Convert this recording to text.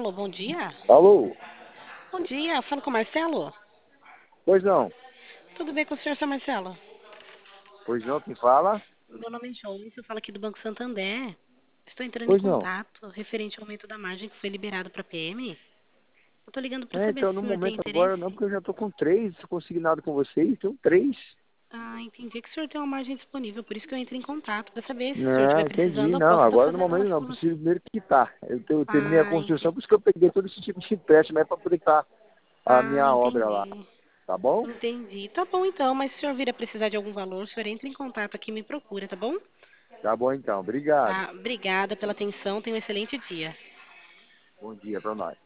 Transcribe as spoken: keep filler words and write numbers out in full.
Alô, bom dia. Alô? Bom dia, falo com o Marcelo. Pois não. Tudo bem com o senhor, seu Marcelo? Pois não, quem fala? Meu nome é Joyce, eu falo aqui do Banco Santander. Estou entrando em Pois não. contato referente ao aumento da margem que foi liberado para a P M. Eu estou ligando para É, saber se então o no senhor tem momento agora não, interesse. porque eu já tô com três, consignado com vocês, tenho três. Ah, entendi que o senhor tem uma margem disponível, por isso que eu entro em contato, para saber se o senhor estiver Não, entendi. precisando, eu Não, posso estar agora no fazendo uma momento não, simulação. preciso primeiro quitar. Eu, te- eu terminei a Ah, construção, entendi. por isso que eu peguei todo esse tipo de empréstimo aí para poder quitar a Ah, minha obra lá. entendi. Tá bom? Entendi. Tá bom então, mas se o senhor vir a precisar de algum valor, o senhor entra em contato aqui e me procura, tá bom? Tá bom então, obrigado. Tá, obrigada pela atenção, tenha um excelente dia. Bom dia pra nós.